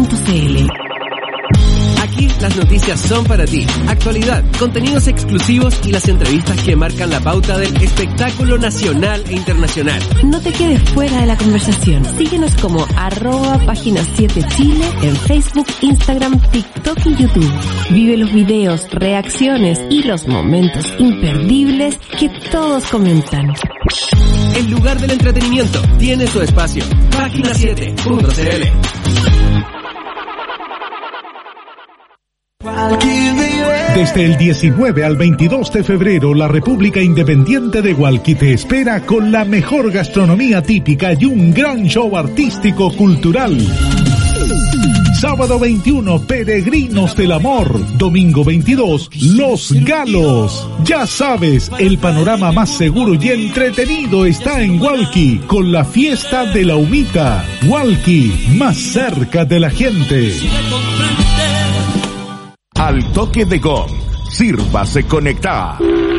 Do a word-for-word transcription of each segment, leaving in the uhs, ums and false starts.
punto c l. Aquí las noticias son para ti. Actualidad, contenidos exclusivos y las entrevistas que marcan la pauta del espectáculo nacional e internacional. No te quedes fuera de la conversación. Síguenos como arroba página siete Chile en Facebook, Instagram, TikTok y YouTube. Vive los videos, reacciones y los momentos imperdibles que todos comentan. El lugar del entretenimiento tiene su espacio. página siete punto c l. Desde el diecinueve al veintidós de febrero, la República Independiente de Hualqui te espera con la mejor gastronomía típica y un gran show artístico cultural. Sábado veintiuno, Peregrinos del Amor. Domingo veintidós, Los Galos. Ya sabes, el panorama más seguro y entretenido está en Hualqui, con la fiesta de la humita. Hualqui, más cerca de la gente. Al toque de gong, sírvase conectar.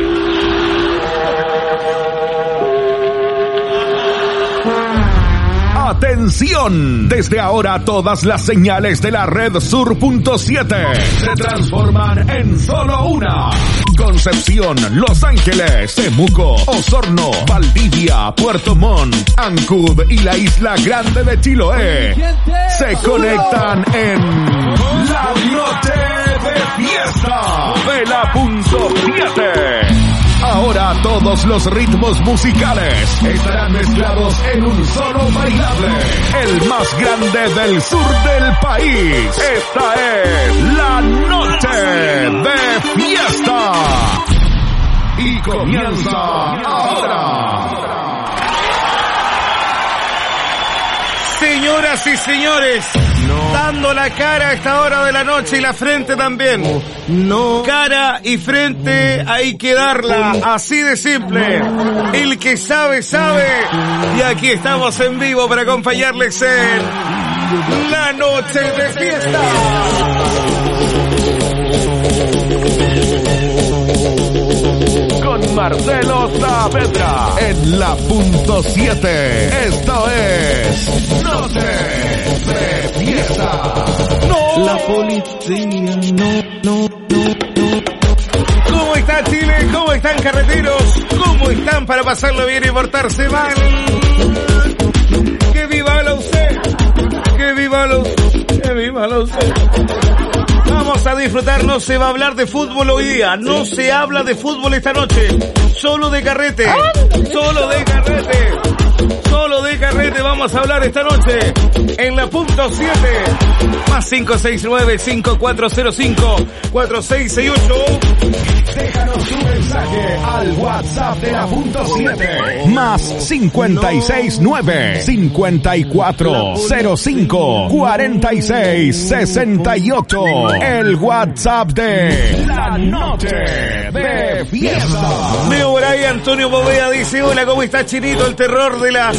¡Atención! Desde ahora todas las señales de la red Sur punto siete se transforman en solo una. Concepción, Los Ángeles, Temuco, Osorno, Valdivia, Puerto Montt, Ancud y la Isla Grande de Chiloé se conectan en La Noche de Fiesta de la punto siete. Ahora todos los ritmos musicales estarán mezclados en un solo bailable, el más grande del sur del país. Esta es La Noche de Fiesta. Y comienza ahora. Señoras y señores, no. Dando la cara a esta hora de la noche y la frente también. No. Cara y frente hay que darla, así de simple. El que sabe, sabe. Y aquí estamos en vivo para acompañarles en La Noche de Fiesta. Con Marcelo Saavedra en la punto siete. Esto es Noche de Fiesta. No. La policía, no, no, no, no. ¿Cómo está Chile? ¿Cómo están carreteros? ¿Cómo están para pasarlo bien y portarse mal? ¡Que viva la U C! ¡Que viva la U C! ¡Que viva la U C! Vamos a disfrutar, no se va a hablar de fútbol hoy día, no se habla de fútbol esta noche, solo de carrete, solo de carrete, solo de carrete vamos a hablar esta noche en la punto siete, más cinco seis nueve, cinco cuatro cero cinco, cuatro seis seis ocho. Déjanos tu mensaje al WhatsApp de la punto siete. Más cincuenta y seis nueve, cincuenta y cuatro cero cinco, cuarenta y seis sesenta y ocho. El WhatsApp de La Noche de Fiesta. Veo por ahí Antonio Bovea dice, hola, ¿cómo está Chinito? El terror de la...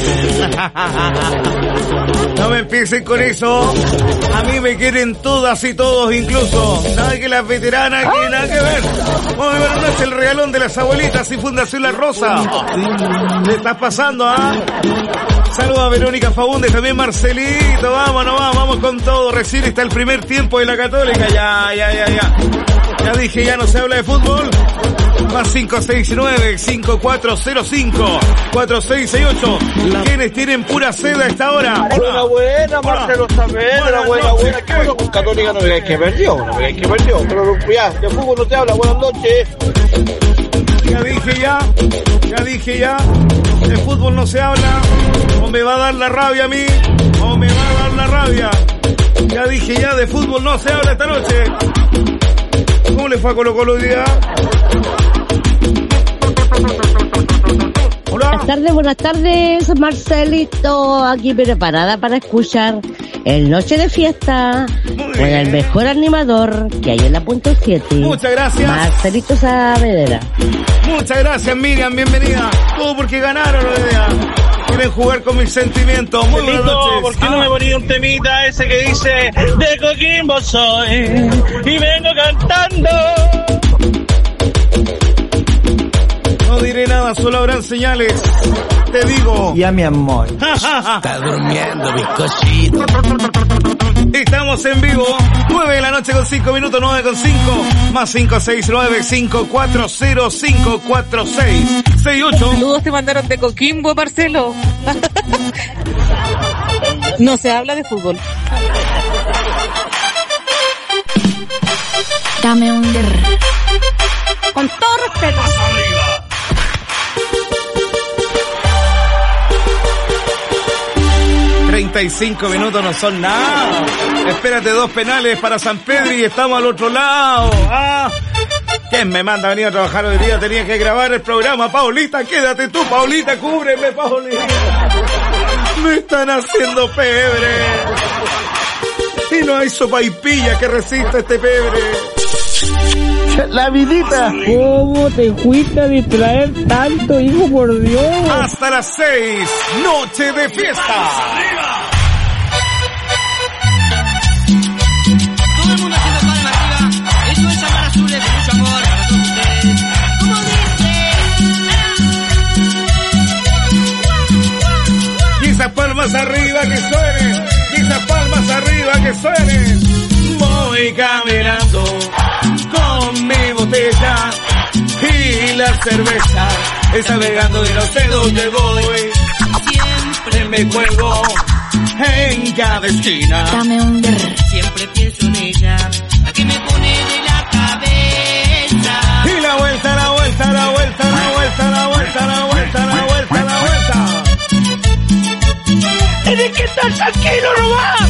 No me empiecen con eso. A mí me quieren todas y todos incluso. Nada que las veteranas, que nada que ver. Vamos a ver, no es el regalón de las abuelitas y Fundación La Rosa. ¿Qué estás pasando, ah? Saludos a Verónica Faúndez, también Marcelito. Vámonos, vamos, vamos con todo. Recién está el primer tiempo de la Católica. Ya, ya, ya, ya. Ya dije, ya no se habla de fútbol. Más cinco seis nueve, cinco cuatro cero cinco, cuatro seis seis ocho. ¿Quiénes tienen pura sed a esta hora? Buena, buena, Marcelo Saavedra, buena, buena. ¿Qué pasó con Católica? No me digáis que perdió, no me digáis que perdió. Pero ya, de fútbol no te habla, buenas noches. Ya dije ya, ya dije ya. De fútbol no se habla. O me va a dar la rabia a mí, o me va a dar la rabia. Ya dije ya, de fútbol no se habla esta noche. ¿Cómo le fue a Colo Colo hoy día? Hola. Buenas tardes, buenas tardes, Marcelito, aquí preparada para escuchar el Noche de Fiesta con el mejor animador que hay en la punto siete. Muchas gracias. Marcelito Saavedra. Muchas gracias, Miriam, bienvenida. Todo porque ganaron hoy día. Quieren jugar con mis sentimientos. Muy buenas noches. ¿Por qué no me ponía un temita ese que dice de Coquimbo soy y vengo cantando? No diré nada, solo habrán señales. Te digo. Ya, mi amor. Está durmiendo, bizcochito. Estamos en vivo, nueve de la noche con cinco minutos, nueve con cinco, más cinco seis nueve cinco cuatro cero cinco cuatro seis seis ocho. Saludos te mandaron de Coquimbo, Marcelo. No se habla de fútbol. Dame un der. Con todo respeto. treinta y cinco minutos no son nada. Espérate, dos penales para San Pedro y estamos al otro lado. Ah, ¿quién me manda a venir a trabajar hoy día? Tenía que grabar el programa. Paulita, quédate tú, Paulita, cúbreme, Paulita. Me están haciendo pebre. Y no hay sopaipilla que resista este pebre. La vidita. ¿Cómo te fuiste a distraer tanto, hijo, por Dios? Hasta las seis, noche de fiesta. Todo el mundo haciendo palmas arriba. Eso es amar azules de mucho amor para todos ustedes. ¿Cómo dice? Y esas palmas arriba que suenen. Y esas palmas arriba que suenen. Voy caminando con mi botella y la cerveza, está navegando y no sé dónde voy. Siempre me cuelgo en cada esquina. Dame un der. Siempre pienso en ella, la que me pone de la cabeza. Y la vuelta, la vuelta, la vuelta, la vuelta, la vuelta, la vuelta, la vuelta, la vuelta. Tienes que estar tranquilo nomás.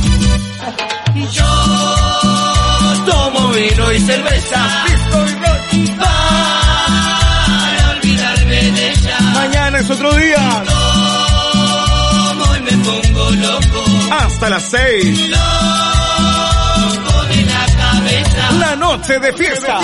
Yo tomo vino y cerveza, pisco y ron, para olvidarme de ella. Mañana es otro día. Tomo y me pongo loco. Hasta las seis. Loco de la cabeza. La noche de fiesta.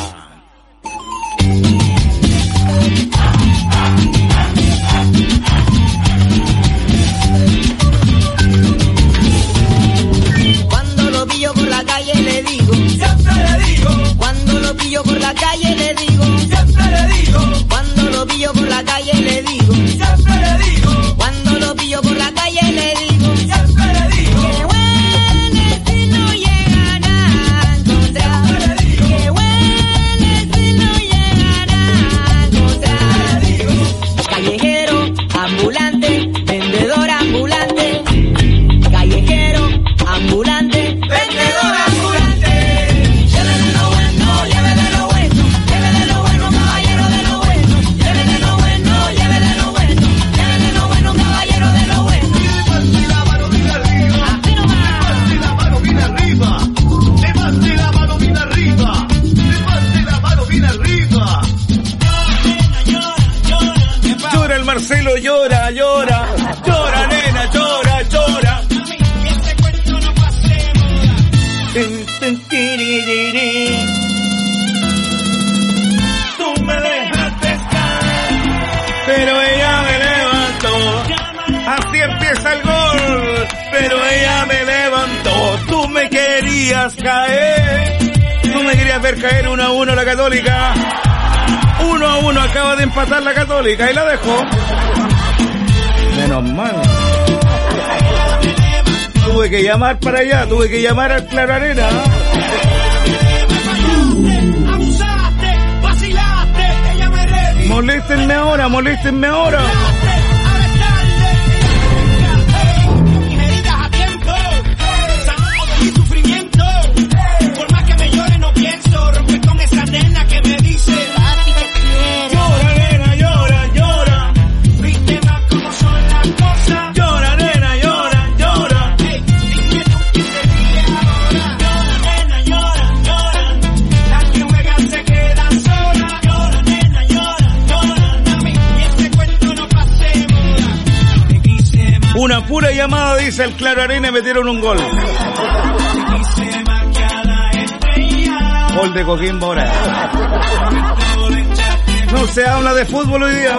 Cuando lo pillo por la calle le digo, Siempre le digo, cuando lo pillo por la calle le digo, siempre le digo, cuando lo pillo por la calle le digo, siempre le digo, cuando lo pillo por la calle le digo, siempre le digo. que buen destino llegará a encontrar, que buen destino llegará a encontrar. Callejero, ambulante, vendedor ambulante, callejero, ambulante, vendedor ambulante. Llévele lo bueno, llévele lo bueno, llévele lo bueno, caballero de lo bueno, llévele lo bueno, llévele lo bueno, llévele lo bueno, caballero de lo bueno. Levante la mano bien arriba, Así nomás. levante la mano bien arriba, levante la mano bien arriba, levante la mano bien arriba. Llora el Marcelo, llora, llora. Llora, nena, llora, llora. Tú me dejaste caer, Pero ella me levantó. Así empieza el gol. Pero ella me levantó. Tú me querías caer. Tú me querías ver caer uno a uno la Católica. Uno a uno acaba de empatar la Católica y la dejó. Menos mal. Tuve que llamar para allá, tuve que llamar al Claro Arena. abusaste, vacilaste, ella me reví. Moléstenme ahora, moléstenme ahora. Ahora es tarde. Mis heridas a tiempo, sanado de mi sufrimiento. Por más que me llore no pienso romper con esa nena que me dice Papi, te quiero. Llora, nena, llora, llora. viste más cómo son las cosas. Llora, nena, llora, llora. Hey, dime tú quién se ríe ahora. Llora, nena, llora, llora. Las que juegan se quedan solas. Llora, nena, llora, llora. Mami, y este cuento no pase moda. Te quise más, Una pura llamada, dice el Claro Arena, y metieron un gol. te quise más que a la estrella. Gol de Coquimbo ahora. No se habla de fútbol hoy día.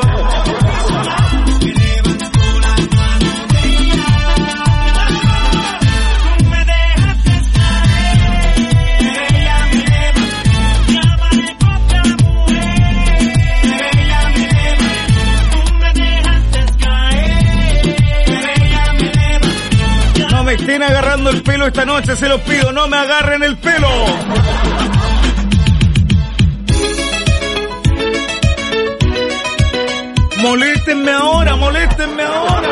No me estén agarrando el pelo pelo esta noche, se los pido, no me agarren el pelo. Moléstenme ahora, moléstenme ahora.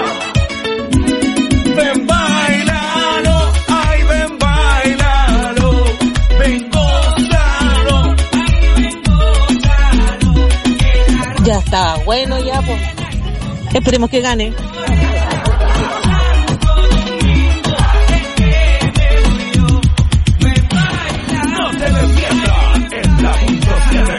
Ven, bailalo, ay, ven, bailalo. Ven, gózalo, ay, ven, gózalo. Ya está, bueno ya, pues. Esperemos que gane. No se despierta en la punto siete.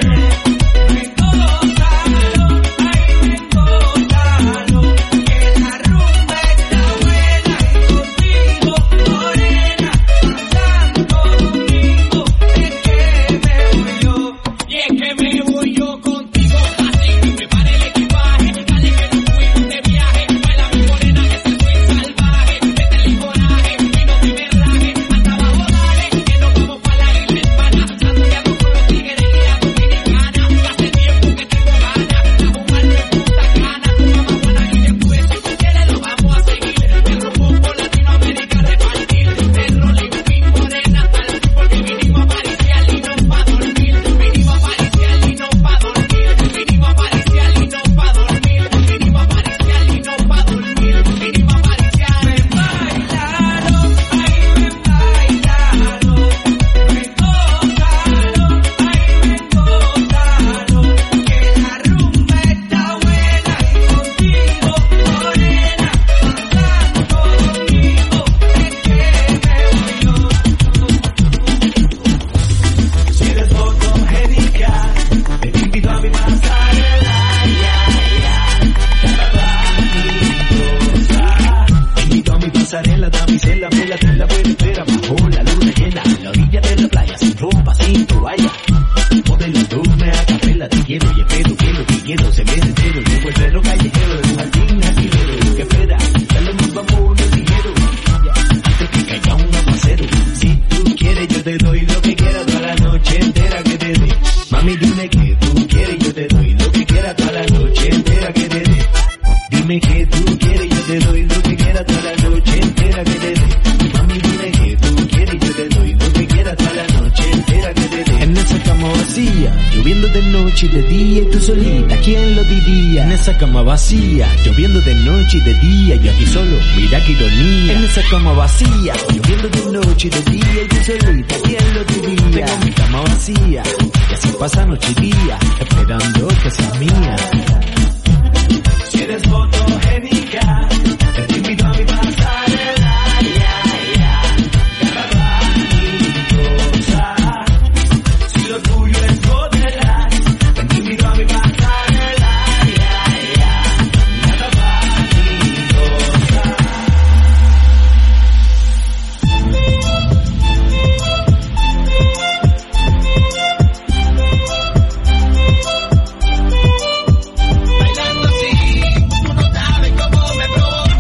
Lloviendo de noche y de día y tú solita, ¿quién lo diría? En esa cama vacía, lloviendo de noche y de día, yo aquí solo, mira qué ironía. En esa cama vacía, lloviendo de noche y de día y tú solita, ¿quién lo diría? Tengo mi cama vacía, y así pasa noche y día, esperando que seas mía. Si eres fotogénica, te invito a mi pasarela, ya, ya, cada mi cosa. Si lo tuyo es modelar, te invito a mi pasarela, ya, ya, cada mi cosa. Bailando así, tú no sabes cómo me provoca.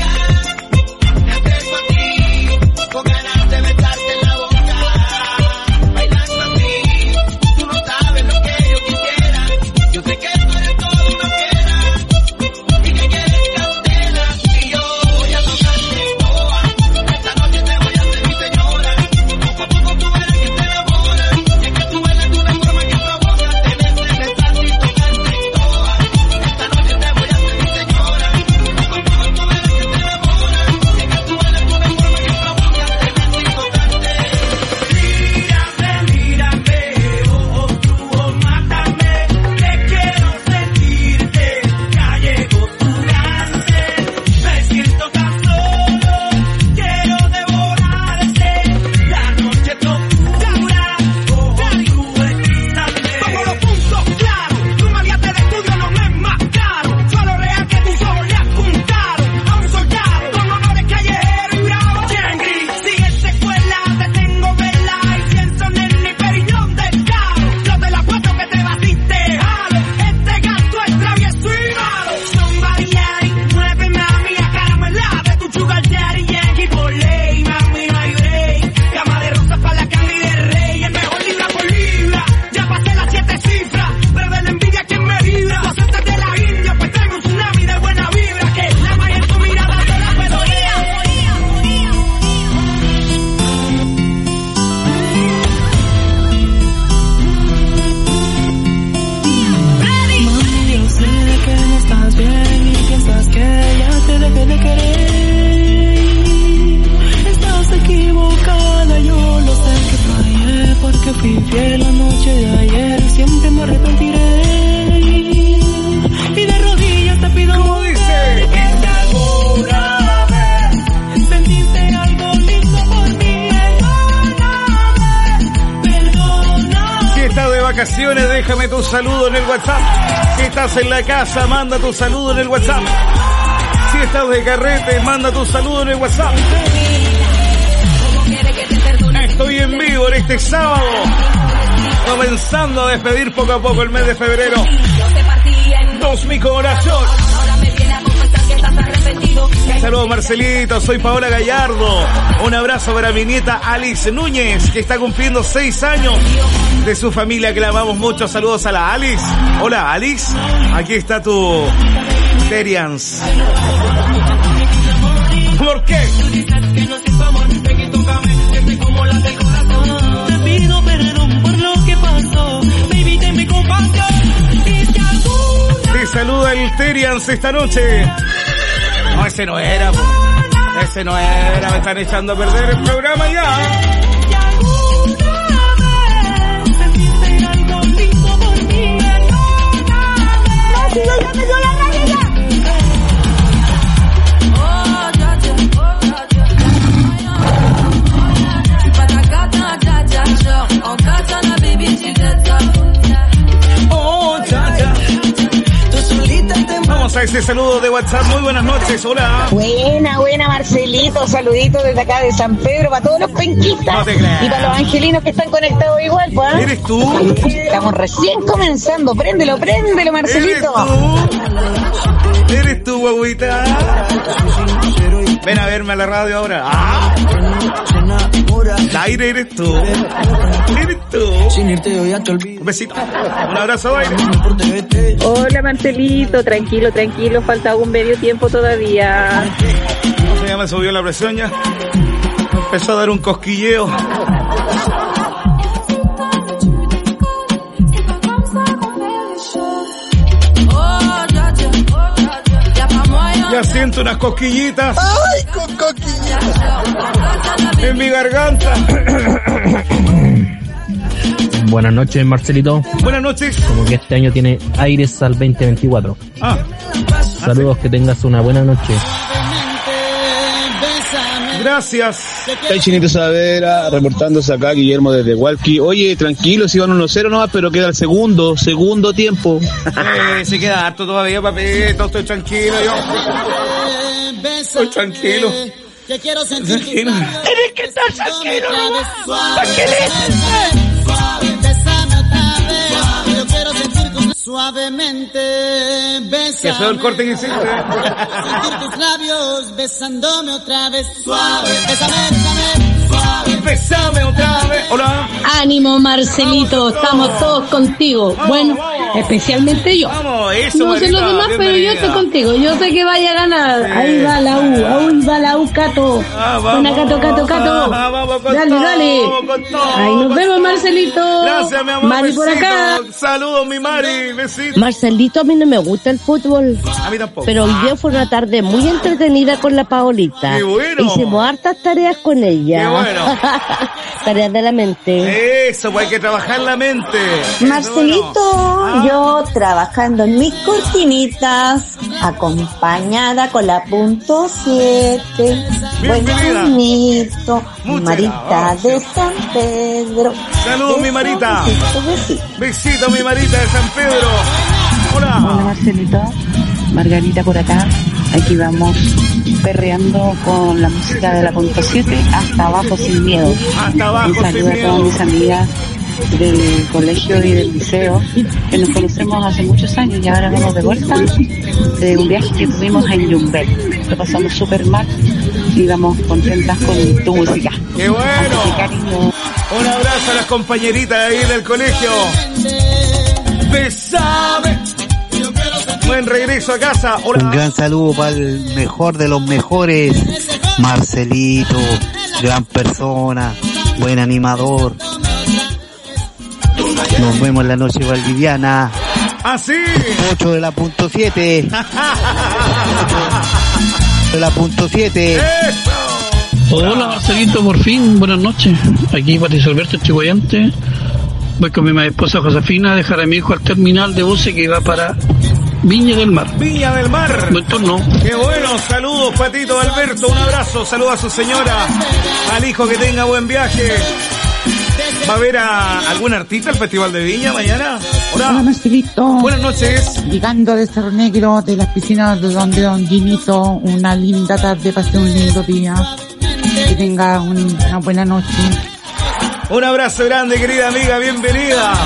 vacaciones, déjame tu saludo en el WhatsApp. Si estás en la casa, manda tu saludo en el WhatsApp. Si estás de carrete, manda tu saludo en el WhatsApp. Estoy en vivo en este sábado, comenzando a despedir poco a poco el mes de febrero. Dos mi corazón. Saludos Marcelito, soy Paola Gallardo. Un abrazo para mi nieta Alice Núñez, que está cumpliendo seis años, de su familia que la amamos mucho. Saludos a la Alice. Hola Alice, aquí está tu Terians. ¿Por qué? Te pido perdón por lo que pasó, baby, tenme compasión. Te saluda el Terians esta noche. No, ese no era, po. Ese no era, me están echando a perder el programa ya. Vamos a ese saludo de WhatsApp. Muy buenas noches, hola. Buena, buena Marcelito, saludito desde acá de San Pedro para todos los penquistas. No te creas. Y para los angelinos que están conectados igual, pues. ¿Eres tú? Estamos recién comenzando, préndelo, préndelo Marcelito. ¿Eres tú? ¿Eres tú, guaguita? Ven a verme a la radio ahora. ¡Ah! Aire, eres tú. Eres tú. Un besito. Un abrazo, Aire. Hola Marcelito, tranquilo, tranquilo, falta un medio tiempo todavía. ¿Cómo se llama? Subió la presión ya. Empezó a dar un cosquilleo. Ya siento unas cosquillitas. ¡Ay, con cosquillitas! En mi garganta. Buenas noches, Marcelito. Buenas noches. Como que este año tiene aires al veinte veinticuatro. Ah. Saludos, que tengas una buena noche. Gracias. Hey, Chinito Savera, reportándose acá, Guillermo desde Hualqui. Oye, tranquilo, si van uno cero nomás, pero queda el segundo, segundo tiempo. Eh, se queda harto todavía, papito, estoy tranquilo yo. Estoy tranquilo. Que quiero sentir tranquilo. Tienes que estar tranquilo, suavemente, bésame. Que fue el corte que hiciste. Sentir tus labios besándome otra vez. Suave, bésame, bésame. Suave, bésame otra vez. Hola. Ánimo, Marcelito, estamos todos contigo. Bueno, especialmente yo. Vamos, eso, no sé Marita, los demás, pero yo estoy contigo. Yo sé que vaya a ganar. Sí. Ahí va la U, ahí va la U, Cato. Ah, vamos, Buena, Cato, Cato, Cato. Ah, vamos con dale, todo, dale. vamos con todo. Ahí nos vemos, Marcelito. Gracias, mi amor. Mari por besito. acá. Saludos, mi Mari. Besito. Marcelito, a mí no me gusta el fútbol. A mí tampoco. Pero hoy día fue una tarde muy entretenida con la Paolita. Qué bueno. Hicimos hartas tareas con ella. Qué bueno. Tareas de la mente. Eso, pues hay que trabajar la mente. Marcelito, bueno. yo trabajando en mis cortinitas, acompañada con la punto siete. Bienvenida. Buenito, mi Marita gracias. de San Pedro. Saludos, mi Marita. Besito, besito. Besito, mi Marita de San Pedro. Hola. Hola Marcelito, Margarita por acá. Aquí vamos perreando con la música de la punto siete hasta abajo sin miedo. Hasta abajo Un sin saludo a miedo. todas mis amigas del colegio y del liceo que nos conocemos hace muchos años y ahora vamos de vuelta de un viaje que tuvimos en Yumbel. Lo pasamos súper mal y vamos contentas con tu música. ¡Qué bueno! Así que, cariño. Un abrazo a las compañeritas ahí del colegio. Besame. Buen regreso a casa. Hola. Un gran saludo para el mejor de los mejores, Marcelito, gran persona, buen animador. Nos vemos en la noche valdiviana. ¿Ah, sí? ocho de la punto siete. de la punto siete. Hola Marcelito, por fin, buenas noches. Aquí Patricio Alberto Chihuayante. Voy con mi esposa Josefina a dejar a mi hijo al terminal de buses que va para Viña del Mar. Viña del Mar. Buen turno. Qué bueno, saludos Patito Alberto, un abrazo, saludos a su señora, al hijo, que tenga buen viaje. ¿Va a haber a algún artista al Festival de Viña mañana? Hola. Hola, Marcelito. Buenas noches. Llegando de Cerro Negro, de las piscinas de donde Don Ginito, una linda tarde, pase un lindo día. Que tenga un- una buena noche. Un abrazo grande, querida amiga, bienvenida.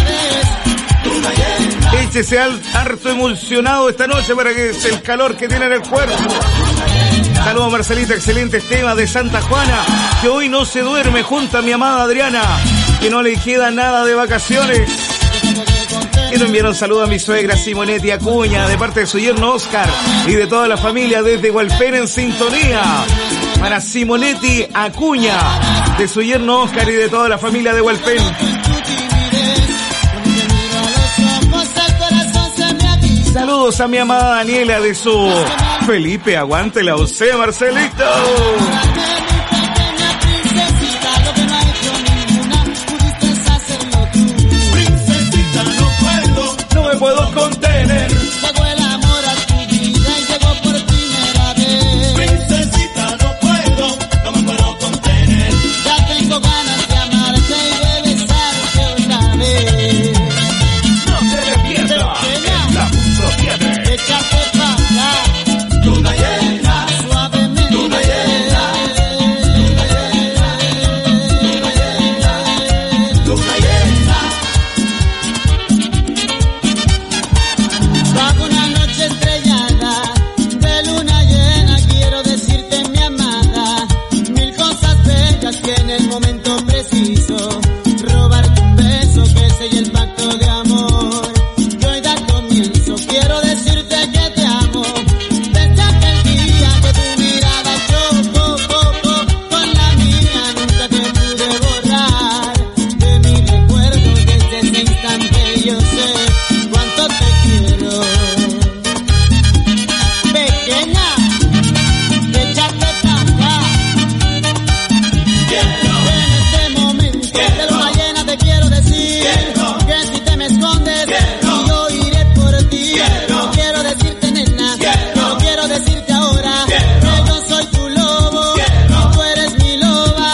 Échese al harto emulsionado esta noche para que es el calor que tiene en el cuerpo. Saludos, Marcelita, excelentes temas de Santa Juana, que hoy no se duerme junto a mi amada Adriana, que no le queda nada de vacaciones. Quiero enviar un saludo a mi suegra Simonetti Acuña, de parte de su yerno Oscar y de toda la familia desde Hualpén en sintonía. Para Simonetti Acuña, de su yerno Oscar y de toda la familia de Hualpén. Saludos a mi amada Daniela de su Felipe, aguante la U C, Marcelito. Princesita, no puedo, no me puedo contener. Llegó el amor a tu vida y llegó por primera vez. Princesita, no puedo, no me puedo contener. Ya tengo ganas de amarte y de besarte otra vez. No se despierta en la punto siete. Échate pa' acá, luna llena, suavemente. Luna llena, luna llena, luna llena. Bajo una noche estrellada de luna llena quiero decirte, mi amada, mil cosas bellas que en el momento preciso robarte un beso que selle el pacto de amor que hoy da comienzo. Quiero decirte que te amo desde aquel día que tu mirada chocó poco con la mía. Nunca te pude borrar de mi recuerdo. Desde ese instante yo sé cuánto te quiero. Pequeña, échate pa' acá. En este momento de luna llena te quiero decir que si te me escondes y yo iré por ti. No quiero decirte, nena, no quiero decirte ahora que yo soy tu lobo y tú eres mi loba.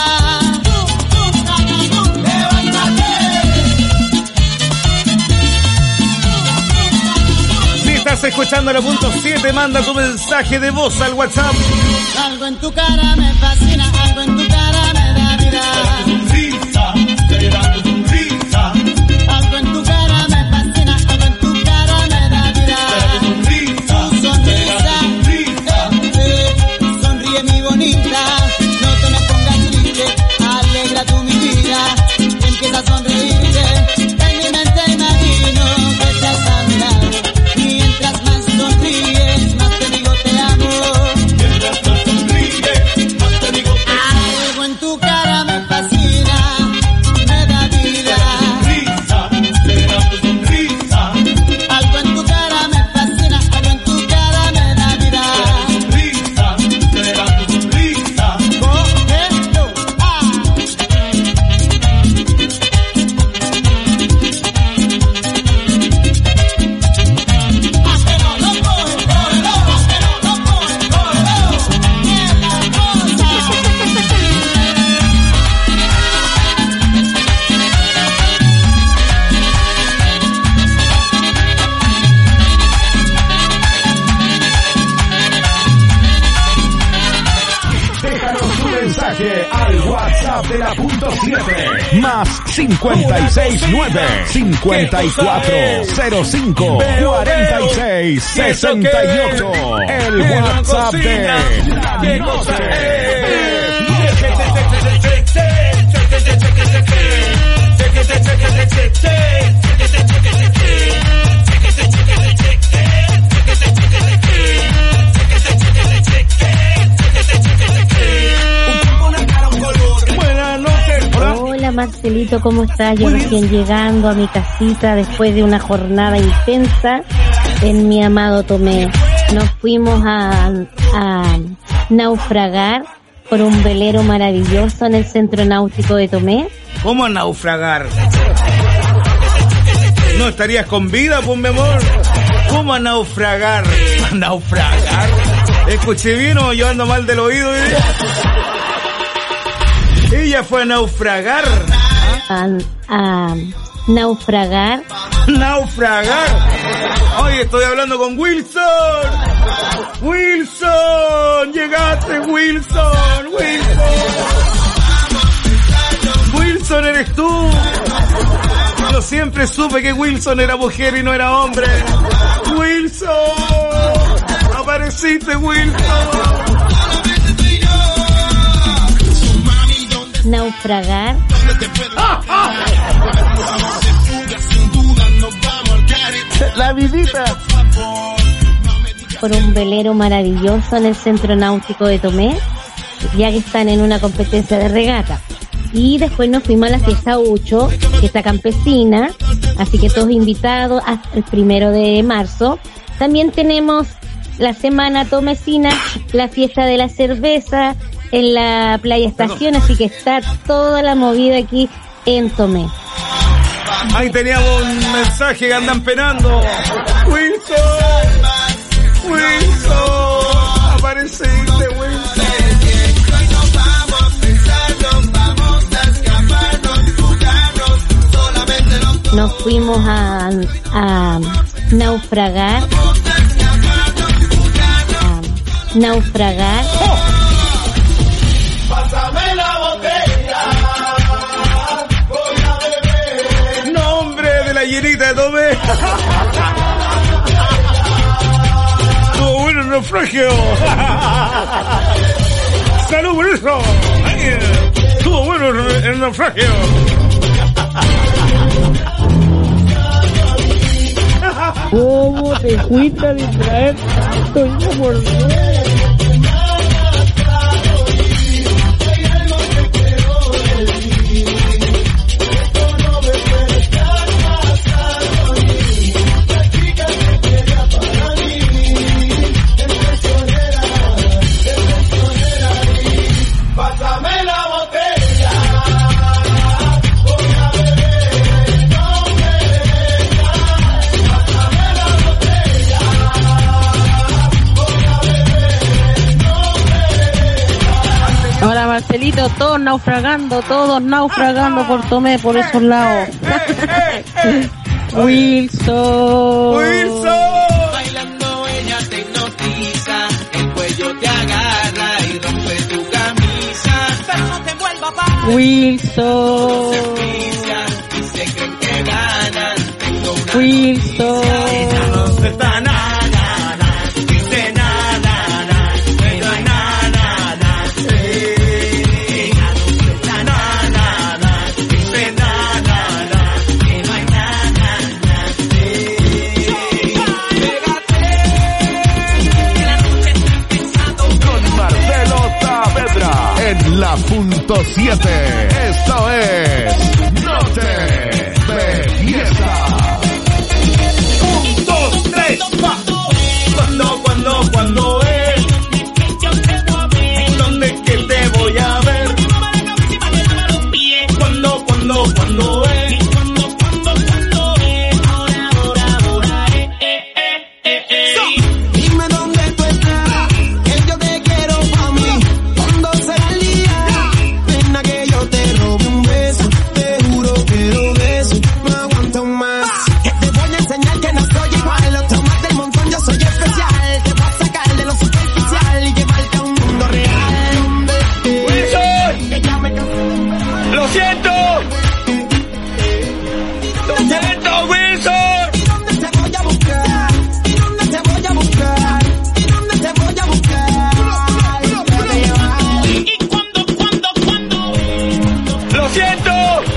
Si estás escuchando la punto siete, manda tu mensaje de voz al WhatsApp. Algo en tu cara me fascina, algo en tu cara me da vida. Sonrisa, será tu sonrisa. Algo en tu cara me fascina, algo en tu cara me da vida. Sonrisa, tu sonrisa, eh, eh, sonríe mi bonita, no te me pongas triste, alegra tu mi vida, empieza a sonreírte, en mi mente imagino que estás a mi lado, mientras más sonríes, más te digo te amo. Mientras más sonríes, más te digo te amo. Algo en tu cara me fascina, me da vida. Sonrisa, será tu sonrisa. Algo en tu cara me fascina, algo en tu cara me da vida. Sonrisa, será tu sonrisa. Cógelo, ah. Déjanos tu mensaje al WhatsApp de la punto siete. Más cincuenta y seis nueve, cincuenta y cuatro cero cinco, cuarenta y seis sesenta y ocho. El WhatsApp de la noche. Buenas noches. Hola Marcelito, ¿cómo estás? Yo recién llegando a mi casita después de una jornada intensa en mi amado Tomé. Nos fuimos a, a naufragar por un velero maravilloso en el centro náutico de Tomé. ¿Cómo naufragar? ¿No estarías con vida, pues, mi amor? ¿Cómo a naufragar? ¿A naufragar? Escuché bien o yo ando mal del oído, ¿eh? Ella fue a naufragar. ¿Ah? a, a naufragar. ¡Naufragar! Oye, estoy hablando con Wilson. ¡Wilson! ¡Llegaste, Wilson! ¡Wilson! ¡Wilson, eres tú! Yo siempre supe que Wilson era mujer y no era hombre. ¡Wilson! ¡Apareciste, Wilson! Naufragar. ¡Ah, ah! La vidita. Por un velero maravilloso en el Centro Náutico de Tomé, ya que están en una competencia de regata. Y después nos fuimos a la fiesta Ucho, fiesta campesina, así que todos invitados hasta el primero de marzo. También tenemos la semana tomecina, la fiesta de la cerveza en la Playa Estación, así que está toda la movida aquí en Tomé. Ahí teníamos un mensaje que andan penando. Wilson, Wilson, apareciste, Wilson. Nos fuimos a, a naufragar, a naufragar. ¡Oh! Pásame la botella, voy a beber. Nombre de la llenita de Tomé. Estuvo bueno el naufragio. Salud por eso. Estuvo bueno el naufragio. ¿Cómo te fuiste a distraer tanto, hijo, por Dios? Pásame la botella, voy a beber, no me Ahora Marcelito, todos naufragando, todos naufragando por Tomé, por esos lados. Wilson. Wilson. Bailando ella te hipnotiza, el cuello te agarra y rompe tu camisa. Pero no te vuelva para Wilson. se envicia y se creen que ganan. Tengo una Wilson. noticia, no se está nada, nada, dice nada, nada, pero hay nada, nada, ella no se está nada, nada, dice nada, nada, que no hay nada, nada, Con Marcelo Saavedra en la punto siete. Esto es Noche de Fiesta. Un, dos, tres, pa. Cuando, cuando, cuando es. ¿Dónde que te voy a ver? Cuando, cuando, cuando es. Dime dónde tú estás, que yo te quiero pa' mí. ¿Cuándo será el día? Pena que yo te robe un beso. Te juro que lo beso, no aguanto más. Que te voy a enseñar que no soy igual. Los tomas del montón, yo soy especial. Te voy a sacar de lo superficial y llevarte a un mundo real. ¡Wilson! Que ya me cansé de esperar. ¡Lo siento! ¡Lo siento, Wilson! ¿Y dónde te voy a buscar? ¿Y dónde te voy a buscar? ¿Y dónde te voy a buscar? ¿Y cuándo, cuándo, cuándo? ¡Lo siento!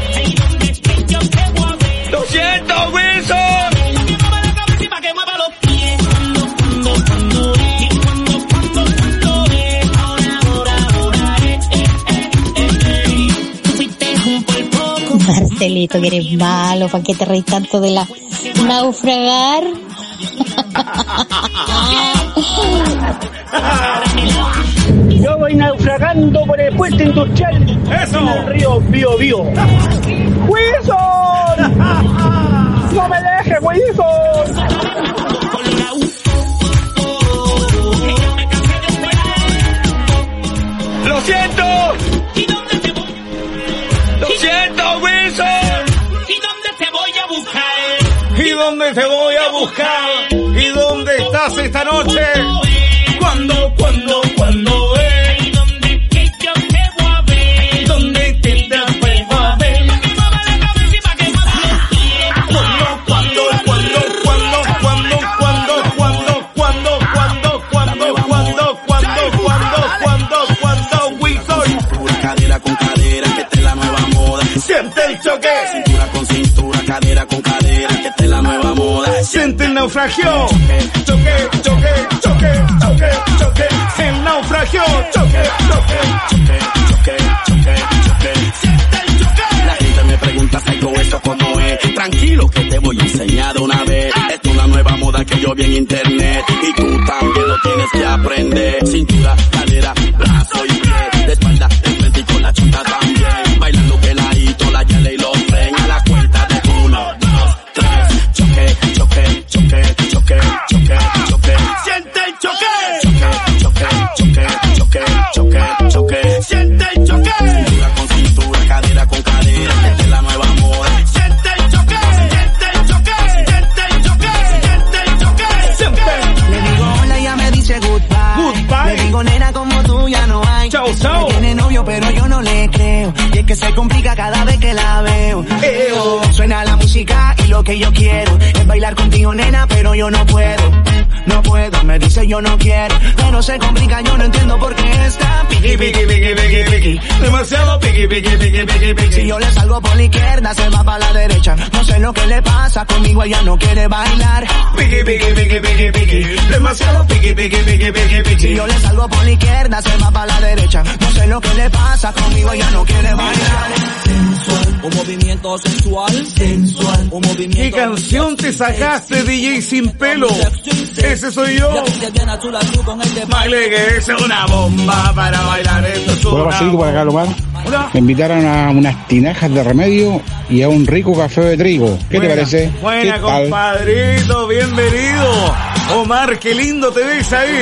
¡Lo siento, Wilson! Para que mueva los pies. Cuando, cuando, cuando es. Cuando, cuando, cuando es. Ahora, ahora, ahora es. Eh, eh, eh, eh. Tú fuiste un por poco. Marcelito, que eres malo, ¿para qué te reís tanto de la naufragar? Yo voy naufragando por el puente industrial. ¡Eso! En el río Bío Bío. ¡Wilson! ¡No me dejes, Wilson! ¡Lo siento! ¡Lo siento! esto, Wilson? ¿Y dónde te voy a buscar? ¿Y dónde te voy a buscar? ¿Y dónde estás esta noche? ¿Cuándo, cuándo, cuándo es? ¿Y dónde que yo te voy a ver? ¿Dónde te te vuelvo a ver? ¿Cuándo, cuándo, cuándo, cuándo, cuándo, cuándo, cuándo, cuándo, cuándo, cuándo, cuándo, cuándo, cuándo, cuándo, Wilson? Cadera con cadera, que esta es la nueva moda. Siente el choque. Cintura con cintura, cadera con cadera, que esta es la nueva moda. Siente el naufragio. Choque, choque, choque, choque, choque. El naufragio. Choque, choque, choque, choque, choque, choque. Siente el choque. La gente me pregunta si todo esto como es. Tranquilo que te voy a enseñar de una vez. Esto es una nueva moda que yo vi en internet y tú también lo tienes que aprender. Cintura, cadera, brazo y pie, de espalda, de frente y con la chunta también. Bailando peladito, la yale y los tren a la cuenta de uno, dos, tres. Choque, choque, choque, choque, choque, choque. Siente el choque. Choque, choque, choque, choque, choque, choque. Siente el choque. Cintura con cintura, cadera con cadera, que esta es la nueva moda. Siente el choque. Siente el choque. Siente el choque. Siente el choque. Siempre. Le digo hola y ella me dice goodbye. Goodbye. Le digo nena como tú ya no hay. Chao, chao. Tiene novio pero yo no le creo. Y es que se complica cada vez que la veo. Eo. Suena la música y lo que yo quiero es bailar contigo nena pero yo no puedo. No puedo, me dice yo no quiero. Pero se complica, yo no entiendo por qué está piqui, piqui, piqui, piqui, piqui. Demasiado piqui, piqui, piqui, piqui, piqui. Si yo le salgo por la izquierda, se va para la derecha. No sé lo que le pasa, conmigo ella no quiere bailar. Piqui, piqui, piqui, piqui, piqui. Demasiado piqui, piqui, piqui, piqui, piqui. Si yo le salgo por la izquierda, se va para la derecha. No sé lo que le pasa, conmigo ella no quiere bailar. Sensual, un movimiento sensual, sensual, un movimiento. ¿Qué canción te sacaste, D J Sin Pelo? Ese soy yo. Baile que es una bomba para bailar. Esto es una Marcelito, por acá, Lomar. Hola. Me invitaron a unas tinajas de remedio y a un rico café de trigo. ¿Qué Buena, te parece? Buena, ¿Qué tal? compadrito, bienvenido. Omar, qué lindo te ves ahí.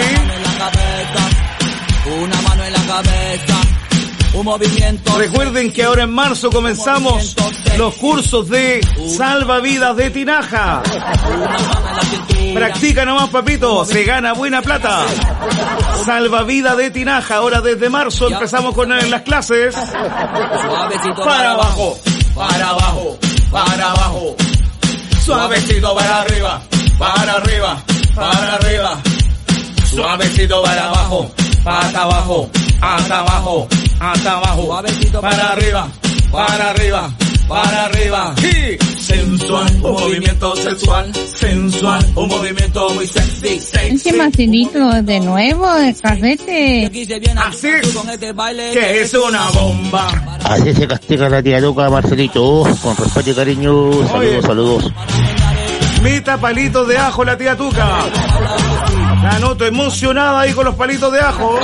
Una mano en la cabeza, un movimiento. Recuerden que ahora en marzo comenzamos los cursos de salvavidas de tinaja. Practica nomás, papito, se gana buena plata. Salvavidas de tinaja, ahora desde marzo empezamos con las clases. Para abajo, para abajo, para abajo. Suavecito para arriba, para arriba, para arriba. Suavecito para abajo, hasta abajo, hasta abajo, hasta abajo. Para arriba, para arriba, para arriba. Y sensual, un movimiento sensual, sensual, un movimiento muy sexy, sexy. Ese Marcelito de nuevo, de carrete. Así es, que es una bomba. Así se castiga la tía loca, Marcelito, con respeto y cariño. Saludos, Oye. saludos. Meta palitos de ajo la tía Tuca. La noto emocionada ahí con los palitos de ajo.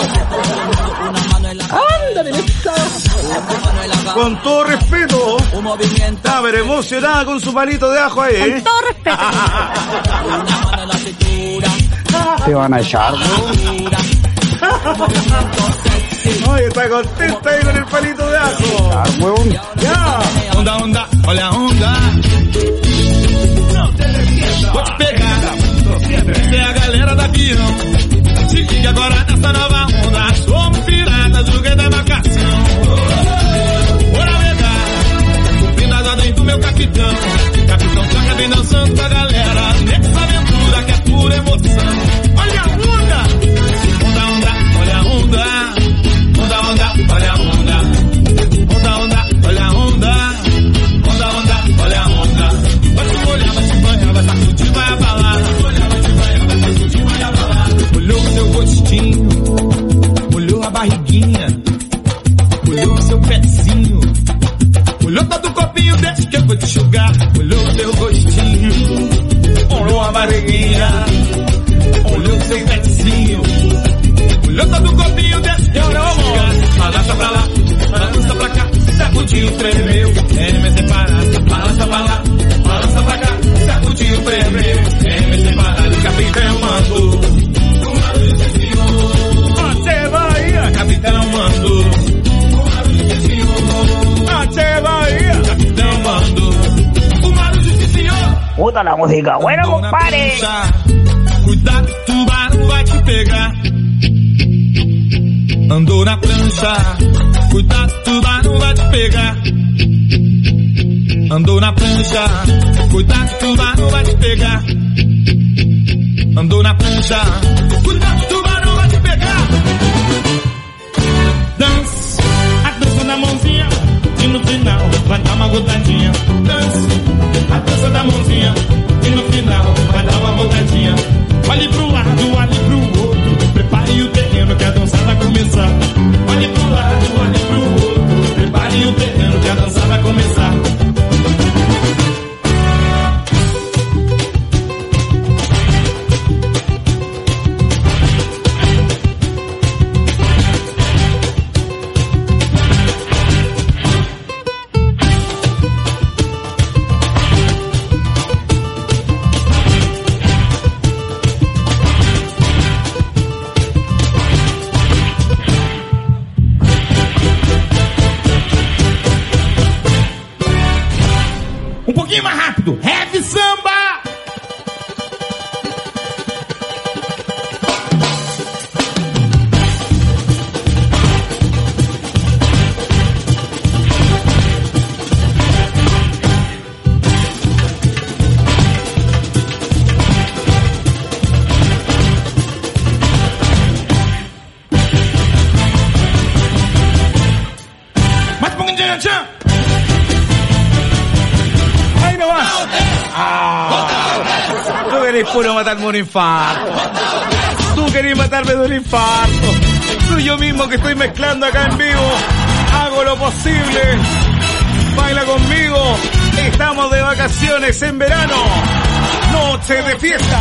Con todo respeto. Está pero emocionada con su palito de ajo ahí, ¿eh? Con todo respeto. Te van a echar, ¿no? Oye, está contenta ahí con el palito de ajo. Ah, huevón. Ya. Onda, onda, olha a onda. Vou te pegar. Você é a galera da avião. Se liga agora nessa nova onda. Somos piratas, joguei da marcação. Bora pegar. Cumprindo as ordens do meu capitão. Capitão Placa vem dançando com a galera. Nessa aventura que é pura emoção. Olha a onda. Onda, onda, olha a onda. Onda, onda, olha a onda. Onda, onda, olha a onda. Onda, onda, olha a onda. Vai te molhar, vai te banhar, vai sacudir, vai abalar. Vai te molhar, vai te banhar, vai sacudir, vai abalar. Olhou o seu rostinho, olhou a barriguinha, olhou o seu pezinho, olhou todo o copinho desse que eu vou te enxugar. Olhou o seu rostinho, olhou a barriguinha, olhou o seu pezinho, olhou todo o copinho desse que eu vou te enxugar. Balança pra lá, balança pra cá, sacudiu, tremeu, ele me separa. Balança pra lá, balança pra cá, sacudiu, tremeu, ele me separa. O capitão mandou. Até Bahia, capitão mandou. Até Bahia. Puta la música, bueno, compadre. Cuidado, tubarão vai te pegar. Andou na prancha. Cuidado, tubarão vai te pegar. Andou na prancha. Cuidado, tubarão vai te pegar. Andou na prancha. Cuidado, tubarão vai te pegar. Dance, a dança da mãozinha. E no final vai dar uma gotadinha. Dance, a dança da mãozinha. E no final vai dar uma voltadinha. Olhe pro lado, olhe pro outro. Prepare o terreno que a dança vai começar. Olhe pro lado, olhe pro outro. Prepare o terreno que a dança vai começar. Heavy samba! Mais um pouquinho de tchan! Tú querés puro matarme un infarto. Tú querés matarme de un infarto. Soy yo mismo que estoy mezclando acá en vivo. Hago lo posible. Baila conmigo. Estamos de vacaciones en verano. Noche de fiesta.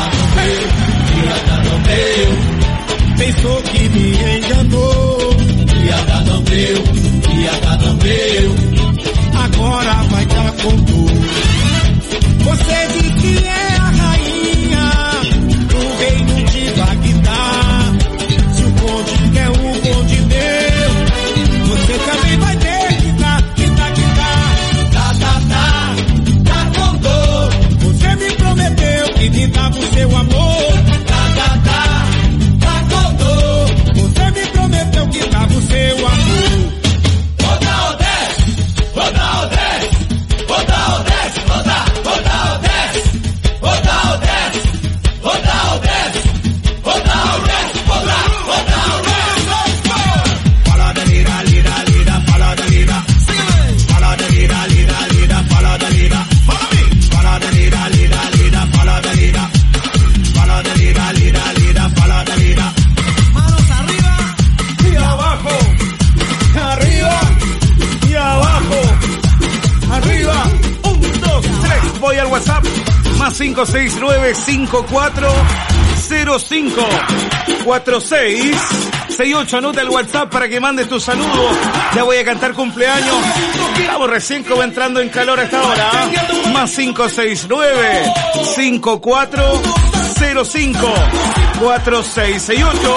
Pensou que me enganou. Piada não deu, piada não deu. Agora vai dar com tudo. Você diz que é a rainha do reino de Bagdá. Se o conde quer o conde meu, você também vai ter que dar, que dar, que dar. Tá, tá, tá, tá com dor. Você me prometeu que me dava o seu amor. Tá, tá, tá, tá com dor. Você me prometeu que dava o seu amor. Roda o desce, roda o desce, roda o desce, roda. Voy al WhatsApp, más cinco seis nueve cinco cuatro cero cinco cuatro seis seis ocho. Anota el WhatsApp para que mandes tu saludo. Ya voy a cantar cumpleaños. Estamos recién como entrando en calor a esta hora. ¿eh? Más cinco seis nueve cinco cuatro cero cinco cuatro seis seis ocho.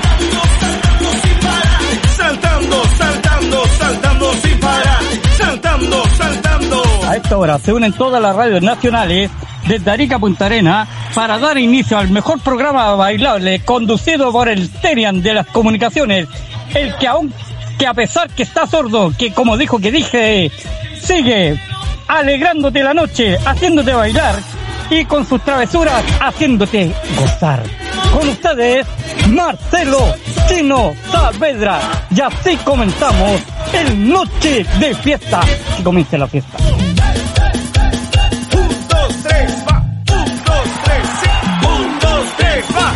Saltando, saltando, saltando sin parar. Saltando, saltando. A esta hora se unen todas las radios nacionales desde Arica a Punta Arenas para dar inicio al mejor programa bailable conducido por el Terian de las comunicaciones, el que aún, que a pesar que está sordo, que como dijo que dije, sigue alegrándote la noche, haciéndote bailar y con sus travesuras haciéndote gozar. Con ustedes, Marcelo Chino Saavedra. Y así comenzamos el Noche de Fiesta. Que comience la fiesta. Un, dos, tres, va. Un, dos, tres, sí. Un, dos, tres, va.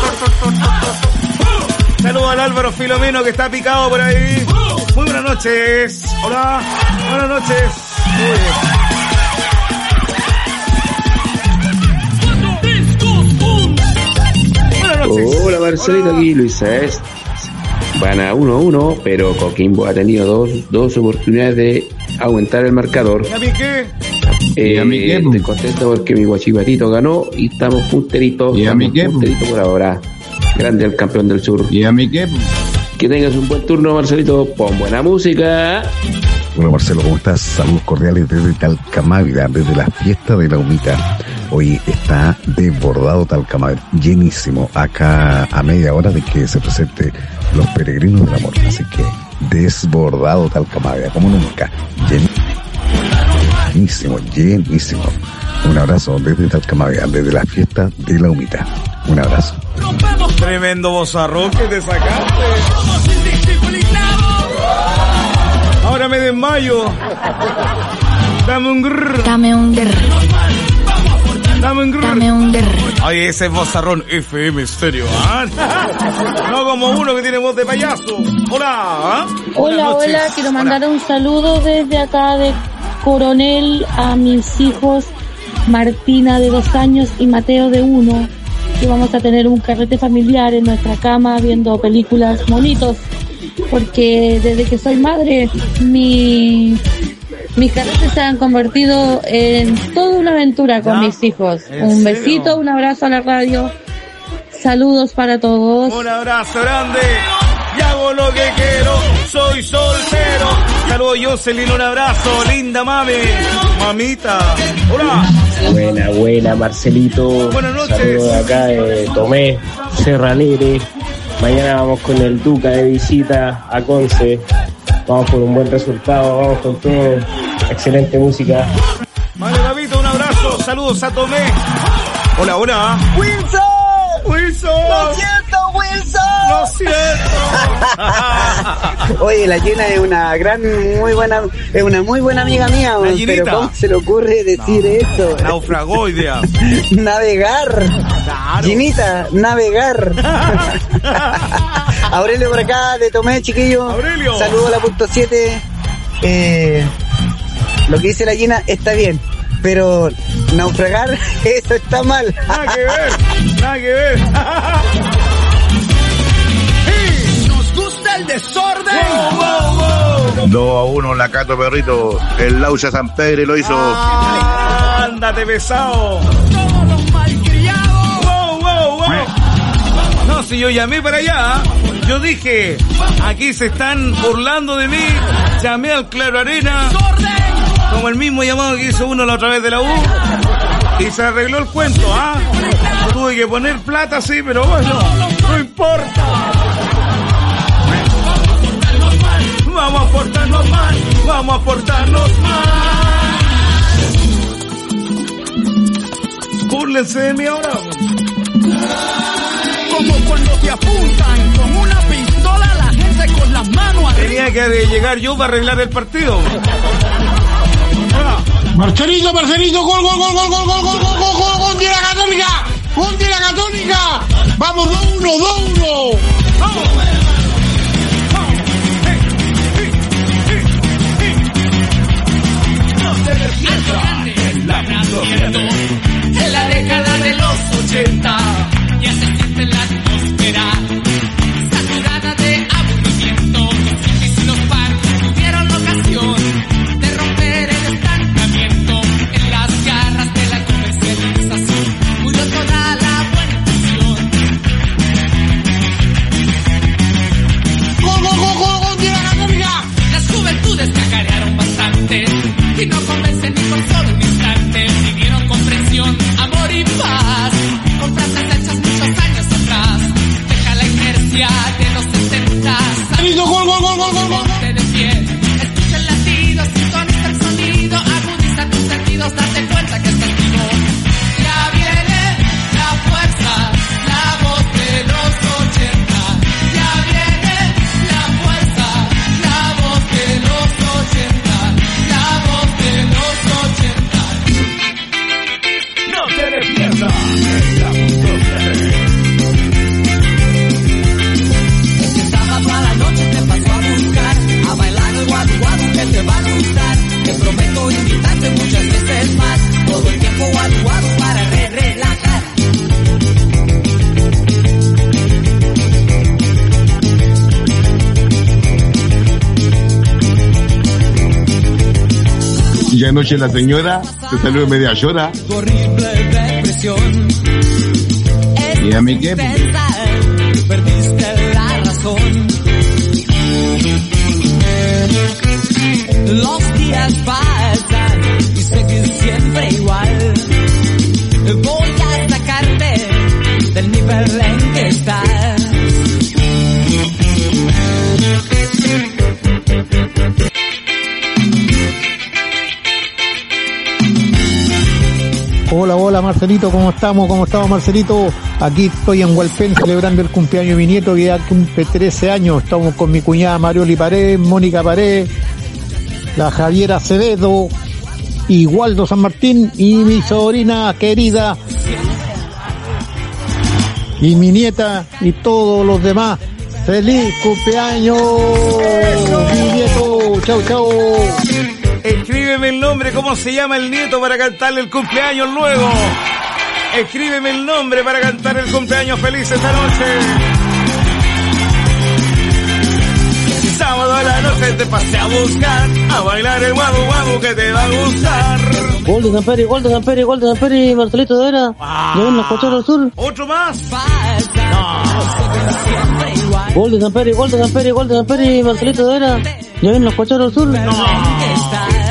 Saludos al Álvaro Filomeno que está picado por ahí. Muy buenas noches. Hola. Buenas noches. Muy bien. Hola Marcelito, aquí Luis Saez. Van a uno a uno, pero Coquimbo ha tenido dos, dos oportunidades de aumentar el marcador. ¿Y a mí qué? Eh, ¿Y a mí qué? Estoy contento porque mi guachivatito ganó y estamos punteritos. ¿Y a mí qué? Punterito por ahora. Grande el campeón del sur. ¿Y a mí qué? Que tengas un buen turno, Marcelito. Pon buena música. Hola Marcelo, ¿cómo estás? Saludos cordiales desde Talcamávida, desde la fiesta de la humita. Hoy está desbordado Talcamávida, llenísimo, acá a media hora de que se presente los peregrinos del amor. Así que desbordado Talcamávida, como nunca. Llenísimo, llenísimo. Un abrazo desde Talcamávida, desde la fiesta de la humita. Un abrazo. Tremendo bozarrón que te sacaste. Ahora me desmayo. Dame un grrr. Dame un grrr. Dame un grrr. Dame un grrr. Ay, ese es bozarrón F M Stereo, ¿ah? No como uno que tiene voz de payaso. Hola, ¿ah? Hola, hola, quiero mandar un saludo desde acá de Coronel a mis hijos Martina de dos años y Mateo de uno, que vamos a tener un carrete familiar en nuestra cama viendo películas monitos, porque desde que soy madre mi mis carretes se han convertido en toda una aventura con mis hijos. Un serio? besito, un abrazo a la radio, saludos para todos. Un abrazo grande. Y hago lo que quiero, soy soltero. Saludos Jocelyn, un abrazo, linda mami, mamita. Hola. Buena, buena, Marcelito. Buenas noches. Saludos de acá de Tomé, Serra Alegre. Mañana vamos con el Duca de visita a Conce. Vamos por un buen resultado, vamos con todo. Excelente música. Vale, David, un abrazo. Saludos a Tomé. Hola, hola. ¡Wilson! ¡Wilson! ¡Lo siento, Wilson! ¡Lo siento! Oye, la Gina es una gran, muy buena, es una muy buena amiga mía, La pero ¿cómo se le ocurre decir no, esto? Naufragó hoy día. Navegar. Claro. Ginita, navegar. Aurelio por acá, de Tomé, chiquillo. Aurelio. Saludos a la punto siete. Eh, lo que dice la Gina está bien, pero naufragar, eso está mal. Nada que ver, nada que ver. Nos gusta el desorden. Wow, wow, wow. dos a uno la Cato Perrito, el Laucha San Pedro lo hizo. Ah, ándate pesado. Todos los malcriados. Wow, wow, wow. No, si yo llamé para allá, yo dije, aquí se están burlando de mí. Llamé al Claro Arena, como el mismo llamado que hizo uno la otra vez de la U, y se arregló el cuento, ¿ah? Tuve que poner plata, sí, pero bueno, no importa. Vamos a portarnos mal, vamos a portarnos mal. Búrlense de mí ahora. Como cuando te apuntan con una pistola, la gente con las manos arriba. Tenía que llegar yo para arreglar el partido. Marcelito, Marcelito, gol, gol, gol, gol, gol, gol, gol, gol, gol, gol, gol de la Católica, gol de la Católica. Vamos, dos uno, dos uno. Vamos. En la década de los ochenta ya se siente la atmósfera saturada de aburrimiento. Los hippies y los punks tuvieron la ocasión de romper el estancamiento en las garras de la comercialización. Murió toda la buena intención. Gol, gol, gol, gol, gol de la Católica. Las juventudes cacarearon bastante y no convencen ni por solo un instante. Pidieron comprensión, amor y paz, con frases hechas muchos años atrás. Deja la inercia de los setentas. Gol, gol, gol, gol, gol, gol, gol. Ponte de pie, escucha el latido, sintoniza el sonido, agudiza tus sentidos, date cuenta que estás vivo. Ya viene la fuerza, la voz de los ochenta. Ya viene la fuerza, la voz de los ochenta. La voz de los ochenta. No te despiertas. Este sábado a la noche te paso a buscar, a bailar el guadu guadu que te va a gustar. Te prometo invitarte muchas veces más, todo el tiempo guadu guadu para re relajar. Y anoche la señora se salió media llora. Tu horrible depresión. ¿Y a mí qué? Pensar, perdiste la razón. Los días pasan y seguir siempre igual. Voy a sacarte del nivel en que estás. Hola, hola Marcelito, ¿cómo estamos? ¿Cómo estamos Marcelito? Aquí estoy en Hualpén celebrando el cumpleaños de mi nieto que ya cumple trece años. Estamos con mi cuñada Marioli Pared, Mónica Pared, la Javiera Acevedo y Waldo San Martín y mi sobrina querida y mi nieta y todos los demás. ¡Feliz cumpleaños! Mi nieto, chau chau. Escríbeme el nombre, cómo se llama el nieto para cantarle el cumpleaños luego. Escríbeme el nombre para cantar el cumpleaños feliz esta noche. Sábado a la noche te pasé a buscar, a bailar el guabu guabu que te va a gustar. Gol de San Peri, gol de San Peri, gol de San Peri, Marcelito de Vera. Ah. Ya ven los Cocheros del Sur. ¿Otro más? Gol de San Peri, gol de San Peri, gol de San Peri, Marcelito de Vera. Ya ven los Cocheros del Sur. No.